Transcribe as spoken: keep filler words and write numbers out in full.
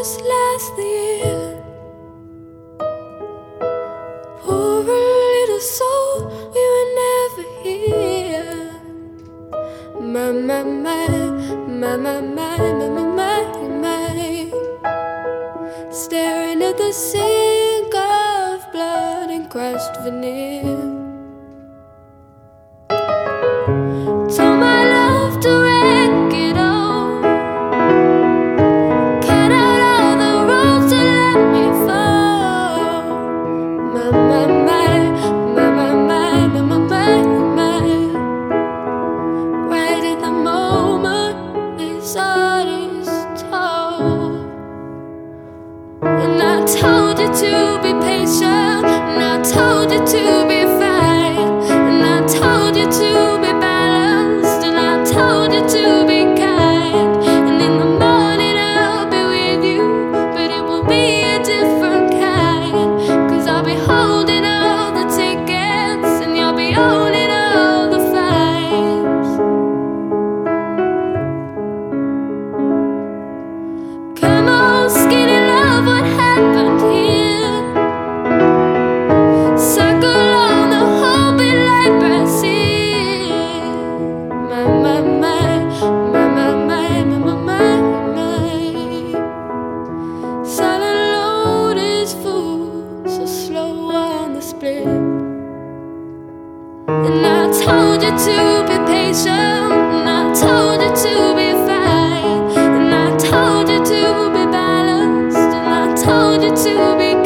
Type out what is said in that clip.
just last the year. Poor little soul, we were never here. My, my, my, my, my, my, my, my, my, my. Staring at the sink of blood and crushed veneer. Told my love to wreck it all. Cut out all the roads to let me fall. My, my, my, my, my, my, my, my, my, my. Right at the moment this art is told. And I told you to be patient, and I told you to be fine, and I told you to be balanced, and I told you to be kind. And in the morning I'll be with you, but it will be a different kind. Cause I'll be holding all the tickets, and you'll be owning all the fines. Come on, skinny love, what happened here? Circle on the whole bit like Brazil. My, my, my, my, my, my, my, my, my, my. Silent load is full, so slow on the split. And I told you to be patient, and I told you to be fine, and I told you to be balanced, and I told you to be